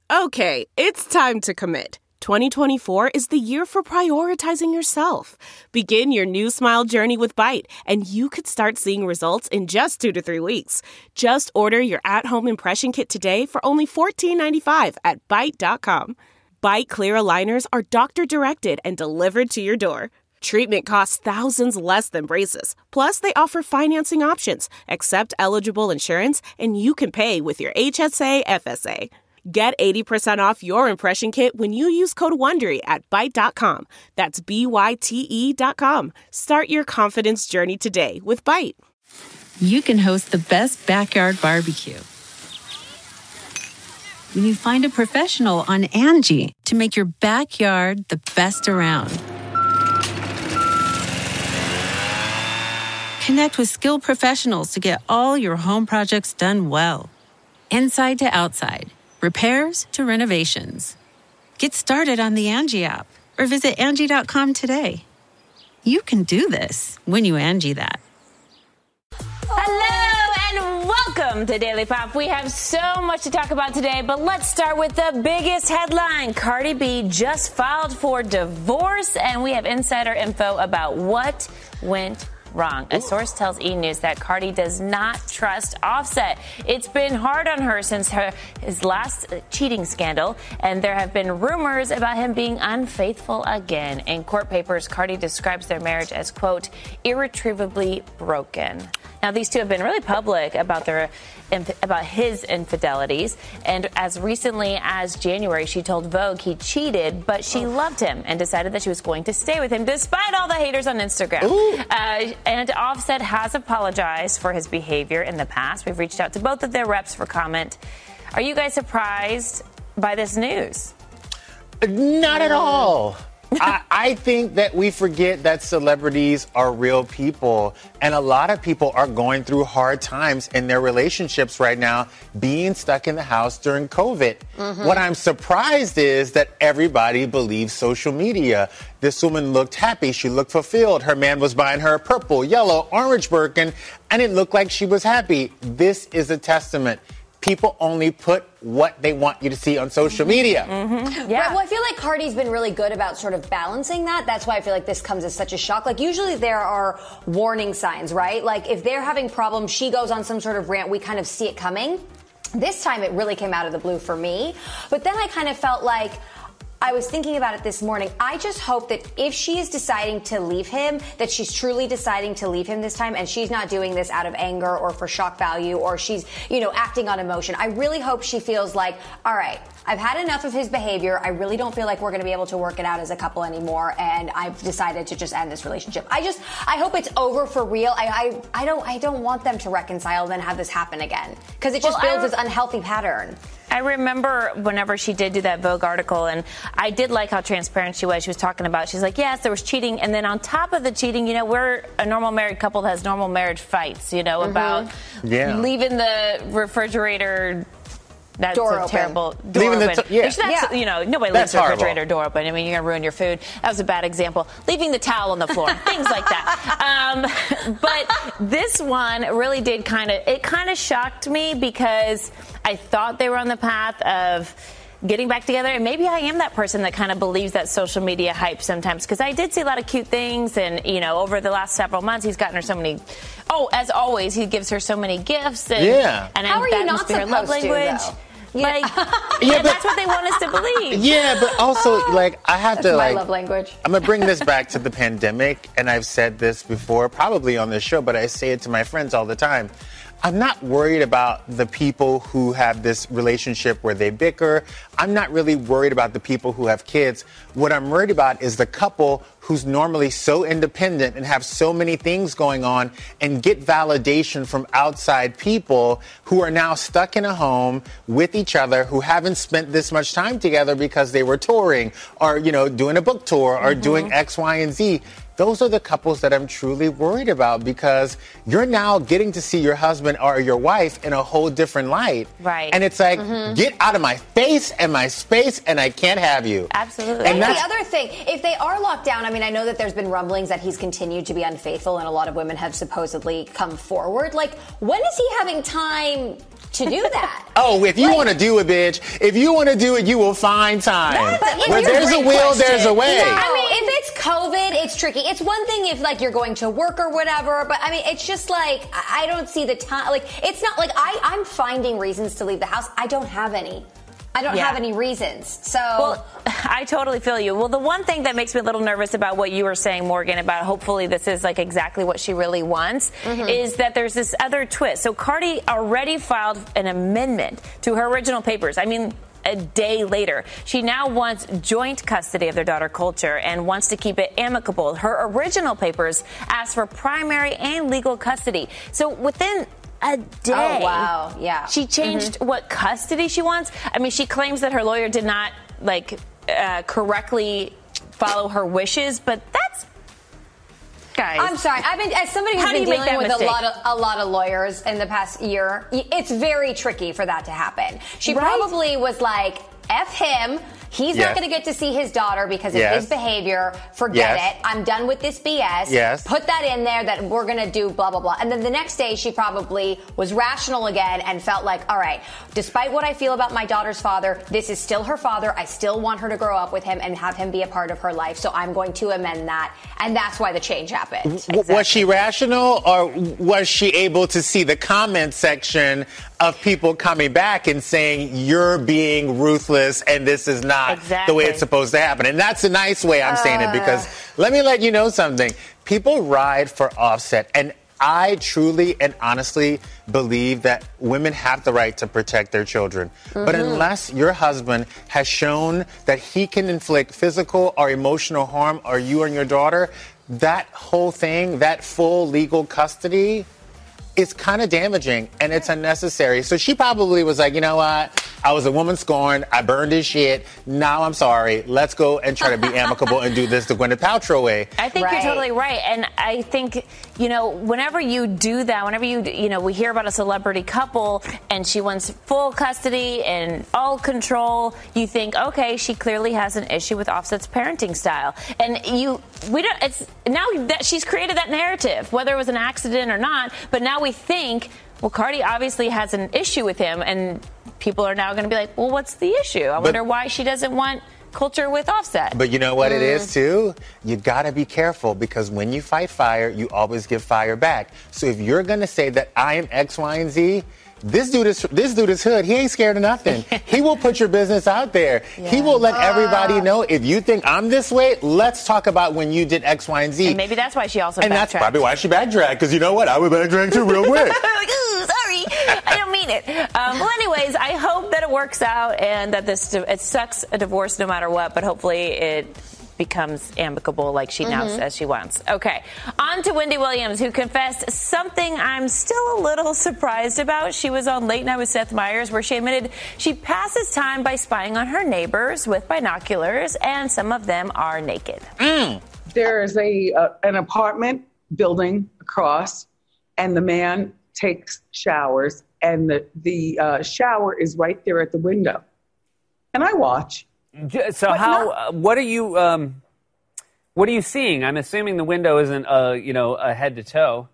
Okay, it's time to commit. 2024 is the year for prioritizing yourself. Begin your new smile journey with Byte, and you could start seeing results in just 2 to 3 weeks. Just order your at-home impression kit today for only $14.95 at Byte.com. Byte Clear aligners are doctor-directed and delivered to your door. Treatment costs thousands less than braces. Plus, they offer financing options, accept eligible insurance, and you can pay with your HSA FSA. Get 80% off your impression kit when you use code WONDERY at Byte.com. That's BYTE.com. Start your confidence journey today with Byte. You can host the best backyard barbecue when you find a professional on Angie to make your backyard the best around. Connect with skilled professionals to get all your home projects done well. Inside to outside. Repairs to renovations. Get started on the Angie app or visit Angie.com today. You can do this when you Angie that. Hello and welcome to Daily Pop. We have so much to talk about today, but let's start with the biggest headline. Cardi B just filed for divorce, and we have insider info about what went wrong. A source tells E! News that Cardi does not trust Offset. It's been hard on her since his last cheating scandal, and there have been rumors about him being unfaithful again. In court papers, Cardi describes their marriage as, quote, irretrievably broken. Now, these two have been really public about his infidelities, and as recently as January, she told Vogue he cheated, but she loved him and decided that she was going to stay with him despite all the haters on Instagram. And Offset has apologized for his behavior in the past. We've reached out to both of their reps for comment. Are you guys surprised by this news? Not at all. I think that we forget that celebrities are real people, and a lot of people are going through hard times in their relationships right now, being stuck in the house during COVID. What I'm surprised is that everybody believes social media. This woman looked happy. She looked fulfilled. Her man was buying her a purple, yellow, orange Birkin, and it looked like she was happy. This is a testament. People only put what they want you to see on social media. Yeah. Right, well, I feel like Cardi's been really good about sort of balancing that. That's why I feel like this comes as such a shock. Like, usually there are warning signs, right? Like, if they're having problems, she goes on some sort of rant, we kind of see it coming. This time it really came out of the blue for me. But then I kind of felt like, I was thinking about it this morning. I just hope that if she is deciding to leave him, that she's truly deciding to leave him this time, and she's not doing this out of anger or for shock value, or she's, acting on emotion. I really hope she feels like, all right, I've had enough of his behavior. I really don't feel like we're going to be able to work it out as a couple anymore, and I've decided to just end this relationship. I hope it's over for real. I don't want them to reconcile and then have this happen again, because it just builds this unhealthy pattern. I remember whenever she did do that Vogue article, and I did like how transparent she was. She was talking about, she's like, yes, there was cheating. And then on top of the cheating, we're a normal married couple that has normal marriage fights, about leaving the refrigerator. That's door a open. Terrible door leaving open. Nobody leaves their refrigerator door open. I mean, you're going to ruin your food. That was a bad example. Leaving the towel on the floor, things like that. But this one really did kind of shocked me, because I thought they were on the path of getting back together. And maybe I am that person that kind of believes that social media hype sometimes, because I did see a lot of cute things. And, over the last several months, he's gotten her so many. Oh, as always, he gives her so many gifts. And, and how are you not supposed to be her love language? Though? That's what they want us to believe. Yeah, but also, I have to, my love language. I'm going to bring this back to the pandemic, and I've said this before, probably on this show, but I say it to my friends all the time. I'm not worried about the people who have this relationship where they bicker. I'm not really worried about the people who have kids. What I'm worried about is the couple who's normally so independent and have so many things going on and get validation from outside people who are now stuck in a home with each other, who haven't spent this much time together because they were touring or, doing a book tour or doing X, Y, and Z. Those are the couples that I'm truly worried about, because you're now getting to see your husband or your wife in a whole different light. Right. And it's like, get out of my face and my space, and I can't have you. Absolutely. And that's the other thing. If they are locked down, I know that there's been rumblings that he's continued to be unfaithful, and a lot of women have supposedly come forward. Like, when is he having time to do that. Oh, if you want to do it, bitch, if you want to do it, you will find time. Where there's a will, there's a way. No, I mean, if it's COVID, it's tricky. It's one thing if, like, you're going to work or whatever, but, I mean, it's just, like, I don't see the time. Like, it's not like I'm finding reasons to leave the house. I don't have any. I don't have any reasons. So, well, I totally feel you. Well, the one thing that makes me a little nervous about what you were saying, Morgan, about hopefully this is like exactly what she really wants, is that there's this other twist. So Cardi already filed an amendment to her original papers. I mean, a day later. She now wants joint custody of their daughter, Kulture, and wants to keep it amicable. Her original papers asked for primary and legal custody. So within a day. Oh, wow. Yeah. She changed what custody she wants. I mean, she claims that her lawyer did not, correctly follow her wishes, but that's... Guys. I'm sorry. I've been, as somebody who's been dealing with a lot of lawyers in the past year, it's very tricky for that to happen. She probably was like, F him. He's not going to get to see his daughter because of his behavior. Forget it. I'm done with this BS. Yes. Put that in there that we're going to do blah, blah, blah. And then the next day, she probably was rational again and felt like, all right, despite what I feel about my daughter's father, this is still her father. I still want her to grow up with him and have him be a part of her life. So I'm going to amend that. And that's why the change happened. Exactly. Was she rational, or was she able to see the comment section of people coming back and saying you're being ruthless and this is not the way it's supposed to happen? And that's a nice way I'm saying it, because let me let you know something. People ride for Offset, and I truly and honestly believe that women have the right to protect their children. But unless your husband has shown that he can inflict physical or emotional harm on you and your daughter, that whole thing, that full legal custody, it's kind of damaging and it's unnecessary. So she probably was like, you know what? I was a woman scorned. I burned his shit. Now I'm sorry. Let's go and try to be amicable and do this the Gwyneth Paltrow way. I think you're totally right. And I think, whenever you do that, whenever we hear about a celebrity couple and she wants full custody and all control, you think, okay, she clearly has an issue with Offset's parenting style. And it's now that she's created that narrative, whether it was an accident or not, but now we think, well, Cardi obviously has an issue with him, and people are now going to be like, well, what's the issue? I wonder why she doesn't want Kulture with Offset. But you know what it is, too? You got to be careful, because when you fight fire, you always give fire back. So if you're going to say that I am X, Y, and Z, this dude is hood. He ain't scared of nothing. He will put your business out there. Yeah. He will let everybody know, if you think I'm this way, let's talk about when you did X, Y, and Z. And maybe that's why she also backtracked. That's probably why she backtracked, because you know what? I would backtrack too real quick. Like, ooh, sorry. I don't mean it. Well, anyways, I hope that it works out and that it sucks a divorce no matter what, but hopefully it becomes amicable like she now says she wants. Okay, on to Wendy Williams, who confessed something I'm still a little surprised about. She was on Late Night with Seth Meyers, where she admitted she passes time by spying on her neighbors with binoculars, and some of them are naked. There's an apartment building across, and the man takes showers, and the shower is right there at the window. And I watch. So what are you seeing? I'm assuming the window isn't a head to toe.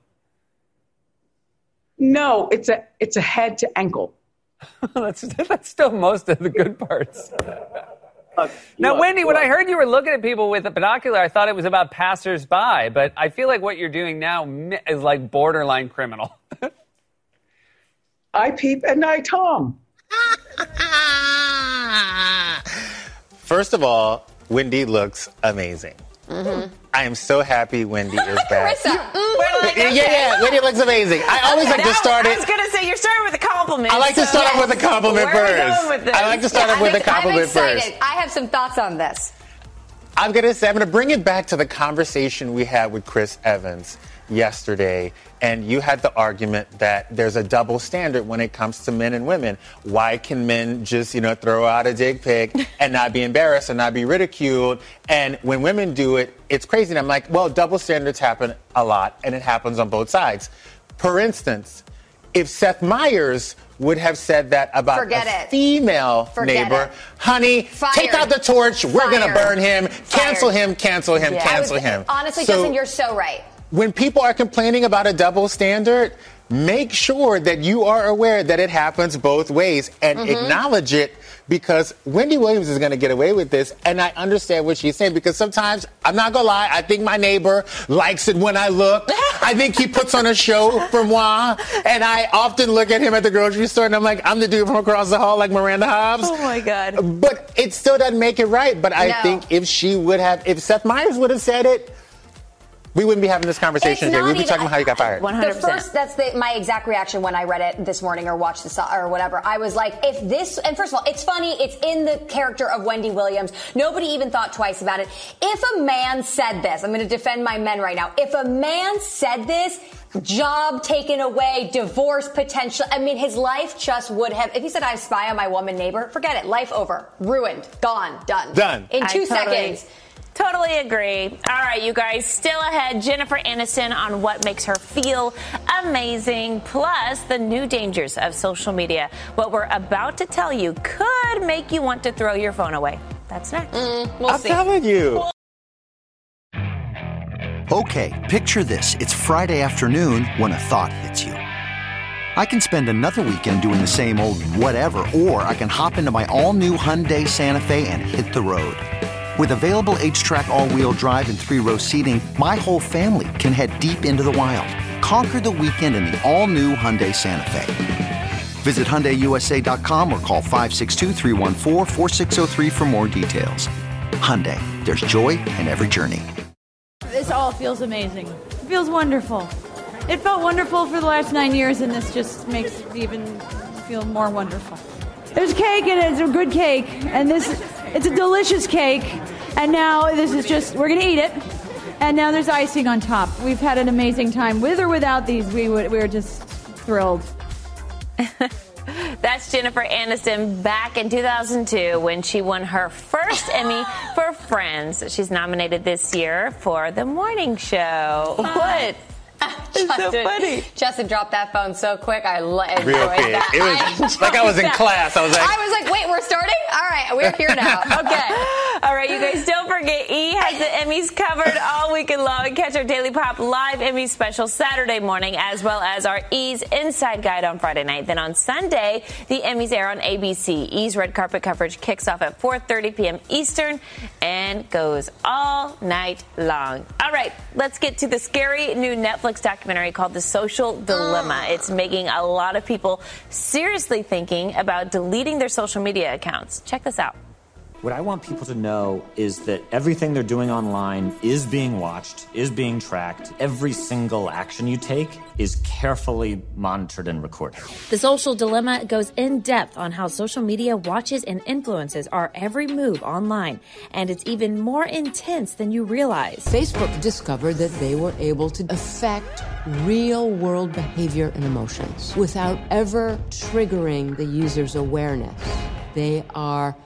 No, it's a head to ankle. that's still most of the good parts. Now, Wendy, when I heard you were looking at people with a binocular, I thought it was about passersby, but I feel like what you're doing now is like borderline criminal. I peep at night, Tom. First of all, Wendy looks amazing. I am so happy Wendy is back. Wendy looks amazing. I always like to start it. I was going to say, you're starting with a compliment. I like to start off with a compliment first. I like to start off with a compliment first. I have some thoughts on this. I'm going to bring it back to the conversation we had with Chris Evans yesterday, and you had the argument that there's a double standard when it comes to men and women. Why can men just, throw out a dick pic and not be embarrassed and not be ridiculed? And when women do it, it's crazy. And I'm like, well, double standards happen a lot, and it happens on both sides. For instance, if Seth Meyers would have said that about female neighbor, honey, take out the torch. We're going to burn him. Cancel him. Honestly, Justin, you're so right. When people are complaining about a double standard, make sure that you are aware that it happens both ways and acknowledge it, because Wendy Williams is going to get away with this. And I understand what she's saying, because sometimes, I'm not going to lie, I think my neighbor likes it when I look. I think he puts on a show for moi. And I often look at him at the grocery store and I'm like, I'm the dude from across the hall like Miranda Hobbs. Oh, my God. But it still doesn't make it right. But I think if Seth Meyers would have said it, we wouldn't be having this conversation today. We'd be talking about how you got fired. 100%. That's my exact reaction when I read it this morning or watched this or whatever. I was like, if this, and first of all, it's funny, it's in the character of Wendy Williams. Nobody even thought twice about it. If a man said this, I'm going to defend my men right now. If a man said this, job taken away, divorce potential. I mean, his life just would have, if he said, I spy on my woman neighbor, forget it. Life over. Ruined. Gone. Done. In 2 seconds. Totally agree. All right, you guys, still ahead, Jennifer Aniston on what makes her feel amazing, plus the new dangers of social media. What we're about to tell you could make you want to throw your phone away. That's next. I'm telling you. Okay, picture this. It's Friday afternoon when a thought hits you. I can spend another weekend doing the same old whatever, or I can hop into my all-new Hyundai Santa Fe and hit the road. With available H-Track all-wheel drive and 3-row seating, my whole family can head deep into the wild. Conquer the weekend in the all-new Hyundai Santa Fe. Visit HyundaiUSA.com or call 562-314-4603 for more details. Hyundai, there's joy in every journey. This all feels amazing. It feels wonderful. It felt wonderful for the last 9 years, and this just makes it even feel more wonderful. There's cake, and it's a good cake, and it's a delicious cake, and now this is just, we're going to eat it, and now there's icing on top. We've had an amazing time. With or without these, we're just thrilled. That's Jennifer Aniston back in 2002 when she won her first Emmy for Friends. She's nominated this year for The Morning Show. What? Justin, so funny. Justin dropped that phone so quick. I enjoyed Real quick. that. It was like I was in class. I was like, wait, we're starting? All right, we're here now. Okay. All right, you guys, don't forget, E! has the Emmys covered all weekend long. Catch our Daily Pop live Emmy special Saturday morning, as well as our E's Inside Guide on Friday night. Then on Sunday, the Emmys air on ABC. E's red carpet coverage kicks off at 4:30 p.m. Eastern and goes all night long. All right, let's get to the scary new Netflix documentary called The Social Dilemma. It's making a lot of people seriously thinking about deleting their social media accounts. Check this out. What I want people to know is that everything they're doing online is being watched, is being tracked. Every single action you take is carefully monitored and recorded. The Social Dilemma goes in depth on how social media watches and influences our every move online. And it's even more intense than you realize. Facebook discovered that they were able to affect real-world behavior and emotions without ever triggering the user's awareness. They are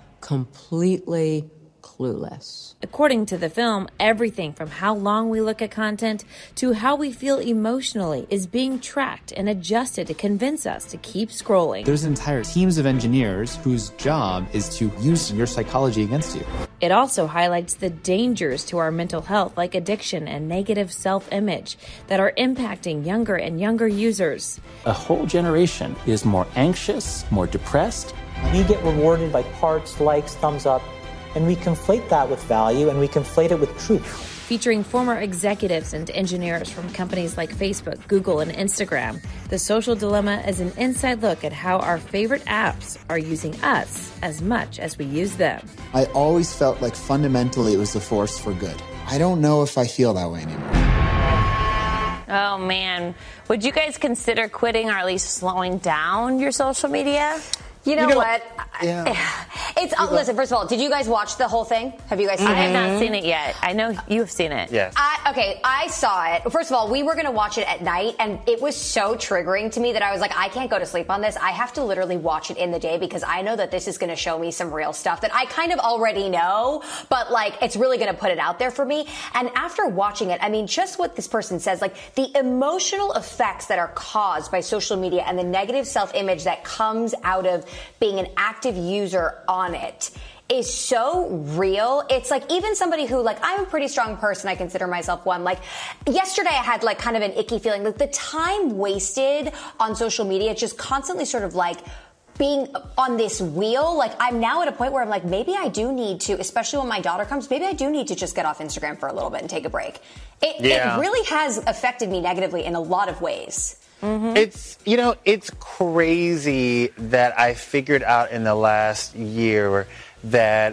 completely clueless. According to the film, everything from how long we look at content to how we feel emotionally is being tracked and adjusted to convince us to keep scrolling. There's entire teams of engineers whose job is to use your psychology against you. It also highlights the dangers to our mental health, like addiction and negative self-image, that are impacting younger and younger users. A whole generation is more anxious, more depressed. We get rewarded by hearts, likes, thumbs up, and we conflate that with value and we conflate it with truth. Featuring former executives and engineers from companies like Facebook, Google, and Instagram, The Social Dilemma is an inside look at how our favorite apps are using us as much as we use them. I always felt like fundamentally it was a force for good. I don't know if I feel that way anymore. Oh, man. Would you guys consider quitting or at least slowing down your social media? You know what? Yeah. Listen, first of all, did you guys watch the whole thing? Have you guys seen it? I have not seen it yet. I know you have seen it. Yes. I saw it. First of all, we were going to watch it at night, and it was so triggering to me that I was like, I can't go to sleep on this. I have to literally watch it in the day because I know that this is going to show me some real stuff that I kind of already know, but like it's really going to put it out there for me. And after watching it, I mean, just what this person says, like the emotional effects that are caused by social media and the negative self-image that comes out of being an active user on it is so real. It's like even somebody who, like, I'm a pretty strong person. I consider myself one. Like yesterday I had like kind of an icky feeling. Like the time wasted on social media, just constantly sort of like being on this wheel. Like I'm now at a point where I'm like, maybe I do need to, especially when my daughter comes, maybe I do need to just get off Instagram for a little bit and take a break. It really has affected me negatively in a lot of ways. Mm-hmm. It's crazy that I figured out in the last year that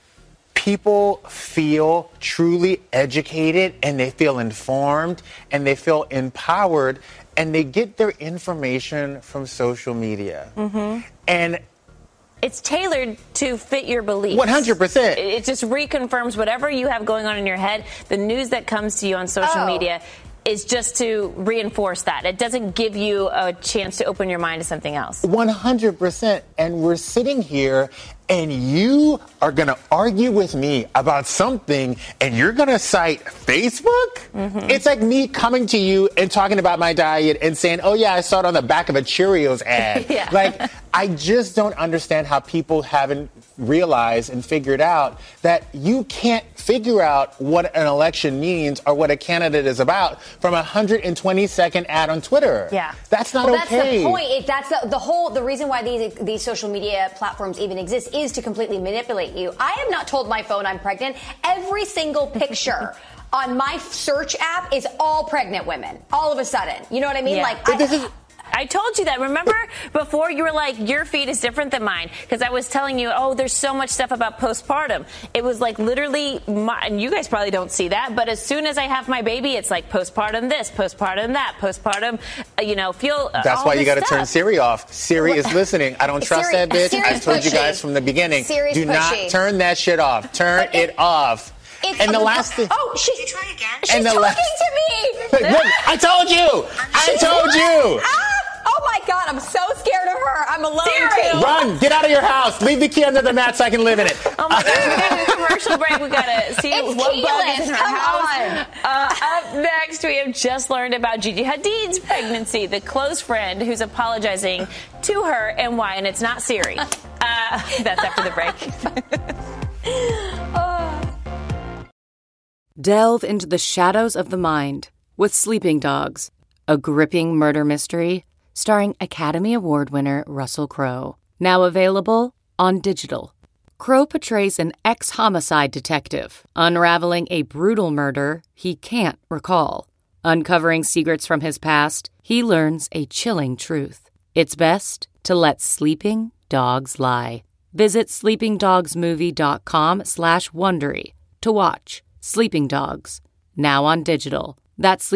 people feel truly educated and they feel informed and they feel empowered and they get their information from social media. Mm-hmm. And it's tailored to fit your beliefs. 100%. It just reconfirms whatever you have going on in your head. The news that comes to you on social media is just to reinforce that. It doesn't give you a chance to open your mind to something else. 100%. And we're sitting here and you are going to argue with me about something and you're going to cite Facebook? Mm-hmm. It's like me coming to you and talking about my diet and saying, oh, yeah, I saw it on the back of a Cheerios ad. Yeah. Like, I just don't understand how people haven't realized and figured out that you can't figure out what an election means or what a candidate is about from a 120-second ad on Twitter. Yeah. That's not okay. That's the point. That's the reason why these social media platforms even exist is to completely manipulate you. I have not told my phone I'm pregnant. Every single picture on my search app is all pregnant women. All of a sudden. You know what I mean? Yeah. Like, I told you that. Remember before you were like, your feed is different than mine? Because I was telling you, there's so much stuff about postpartum. It was like literally, and you guys probably don't see that, but as soon as I have my baby, it's like postpartum this, postpartum that, postpartum, That's why you got to turn Siri off. Siri is listening. I don't trust that bitch. I told you guys from the beginning. Do not turn that shit off. Turn it off. And the last thing. Oh, did you try again? She's talking to me. Look, I told you. I told you. Oh my God, I'm so scared of her. I'm alone too. Run, get out of your house. Leave the key under the mat so I can live in it. Oh my God, we got a commercial break. We got to see what bug is in her house. Up next, we have just learned about Gigi Hadid's pregnancy, the close friend who's apologizing to her and why, and it's not Siri. That's after the break. Delve into the shadows of the mind with Sleeping Dogs, a gripping murder mystery starring Academy Award winner Russell Crowe. Now available on digital. Crowe portrays an ex-homicide detective unraveling a brutal murder he can't recall. Uncovering secrets from his past, he learns a chilling truth. It's best to let sleeping dogs lie. Visit sleepingdogsmovie.com/Wondery to watch Sleeping Dogs, now on digital. That's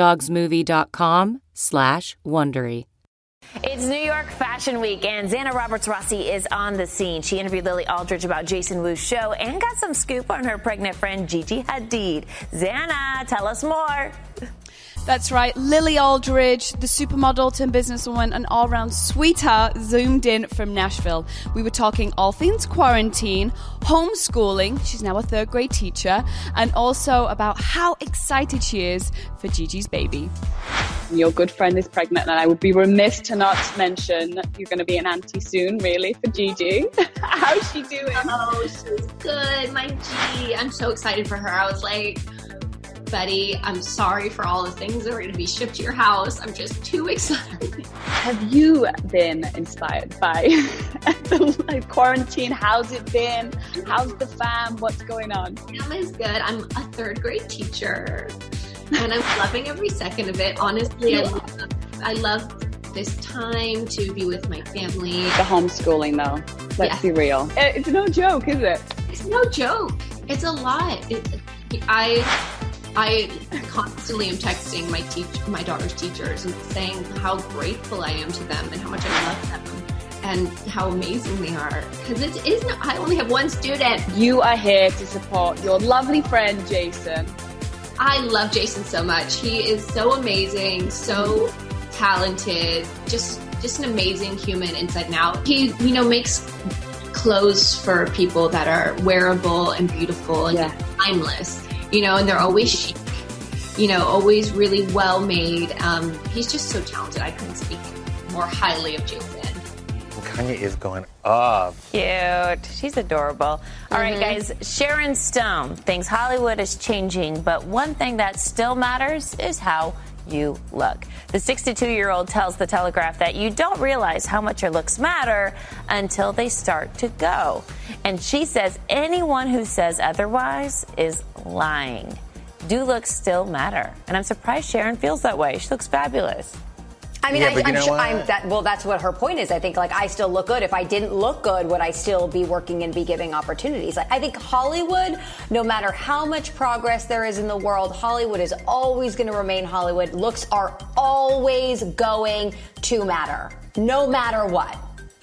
sleepingdogsmovie.com/Wondery. It's New York Fashion Week, and Xana Roberts-Rossi is on the scene. She interviewed Lily Aldridge about Jason Wu's show and got some scoop on her pregnant friend Gigi Hadid. Xana, tell us more. That's right. Lily Aldridge, the supermodel turned businesswoman and all-round sweetheart, zoomed in from Nashville. We were talking all things quarantine, homeschooling, she's now a third grade teacher, and also about how excited she is for Gigi's baby. Your good friend is pregnant, and I would be remiss to not mention you're going to be an auntie soon, really, for Gigi. How's she doing? Oh, she's good, my G. I'm so excited for her. I was like, Betty, I'm sorry for all the things that are going to be shipped to your house. I'm just too excited. Have you been inspired by the quarantine? How's it been? How's the fam? What's going on? Fam is good. I'm a third grade teacher, and I'm loving every second of it. Honestly, I love this time to be with my family. The homeschooling, though. Let's be real. It's no joke, is it? It's no joke. It's a lot. I constantly am texting my daughter's teachers and saying how grateful I am to them and how much I love them and how amazing they are. Because I only have one student. You are here to support your lovely friend, Jason. I love Jason so much. He is so amazing, so talented, just an amazing human inside and out. He, makes clothes for people that are wearable and beautiful and timeless. And they're always chic, always really well made. He's just so talented. I couldn't speak more highly of Jason. Tanya is going up. Cute. She's adorable. All right, guys. Sharon Stone thinks Hollywood is changing, but one thing that still matters is how you look. The 62-year-old tells The Telegraph that you don't realize how much your looks matter until they start to go. And she says anyone who says otherwise is lying. Do looks still matter? And I'm surprised Sharon feels that way. She looks fabulous. I mean, that's what her point is. I think, like, I still look good. If I didn't look good, would I still be working and be giving opportunities? I think Hollywood, no matter how much progress there is in the world, Hollywood is always going to remain Hollywood. Looks are always going to matter, no matter what.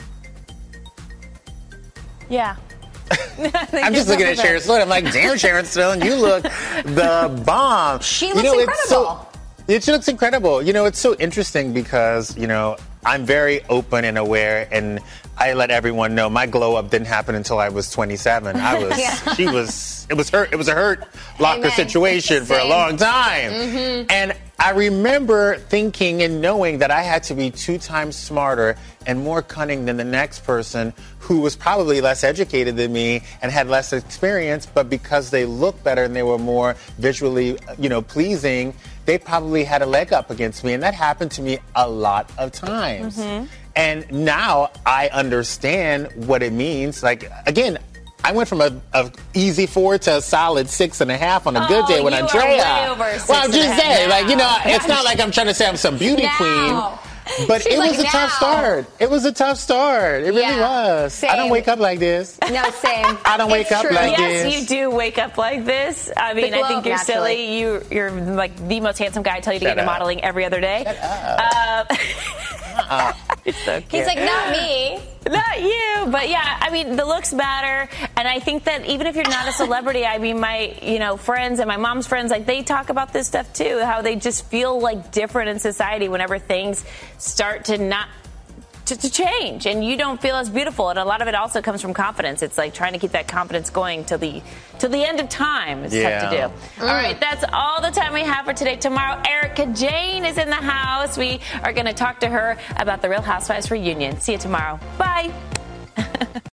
Yeah. I'm just looking at Sharon Stone. I'm like, damn, Sharon Stone, you look the bomb. She looks incredible. She looks incredible. It's so interesting because, I'm very open and aware, and I let everyone know my glow up didn't happen until I was 27. It was a hurt locker situation for a long time. And I remember thinking and knowing that I had to be 2 times smarter and more cunning than the next person who was probably less educated than me and had less experience, but because they looked better and they were more visually, pleasing, they probably had a leg up against me. And that happened to me a lot of times. And now I understand what it means. Like, again, I went from a easy 4 to a solid 6.5 on a good day with Andrea. Well, I'm just saying, it's not like I'm trying to say I'm some beauty queen. But it was a tough start. It was a tough start. It really was. Same. I don't wake up like this. No, same. I don't wake up like this. Yes, you do wake up like this. I mean, I think you're silly. You're like the most handsome guy. I tell you to get into modeling every other day. Shut up. It's so cute. He's like, not me. Not you. But yeah, I mean, the looks matter. And I think that even if you're not a celebrity, I mean, my, friends and my mom's friends, like, they talk about this stuff too, how they just feel like different in society whenever things start to not to change and you don't feel as beautiful. And a lot of it also comes from confidence. It's like trying to keep that confidence going till the end of time. It's tough to do. All right, that's all the time we have for today. Tomorrow, Erica Jane is in the house. We are going to talk to her about the Real Housewives reunion. See you tomorrow. Bye.